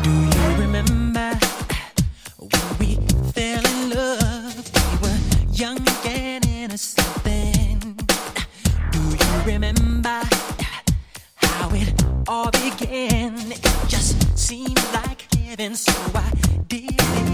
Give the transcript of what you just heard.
Do you remember when we fell in love? We were young and innocent then. Do you remember how it all began? It just seemed like heaven, so I did it